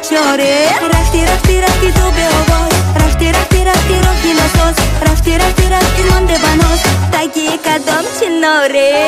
نچاره. رفتی رفتی رفتی تو به آواز، رفتی رفتی رفتی راهی نساز، رفتی رفتی رفتی مانده بناز، تگی قدم چناره.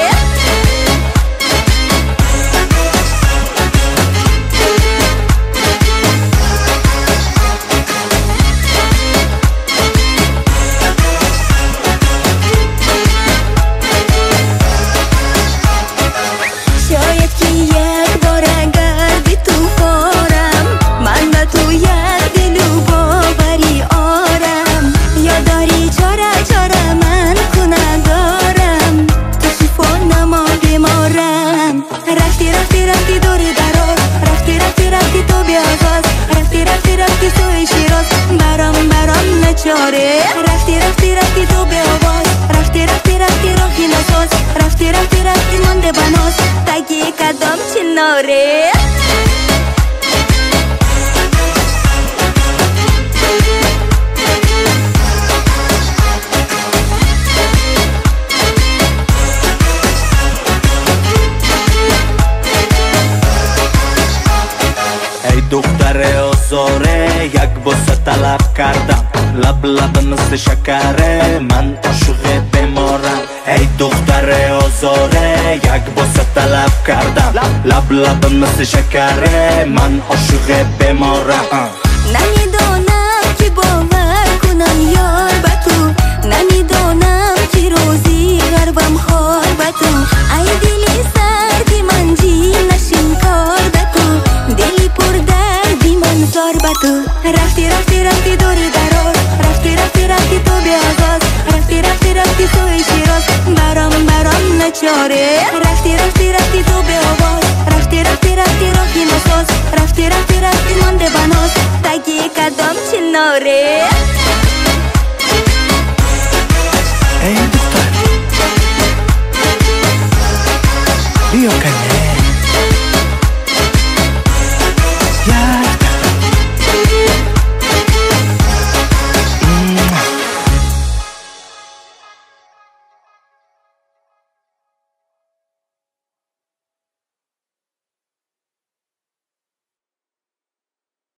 رفتی رفتی رفتی تو به آواز، رفتی رفتی رفتی راهی نساز، رفتی رفتی رفتی مانده بناز، تگی قدم چناره. ای دختر آزاره یک بوسه طلب کردم، لب لب مثل شکره من عاشق بیمارم. ای دختر آزاره یک بوسه طلب کردم، لب لب مثل شکره من عاشق بیمارم.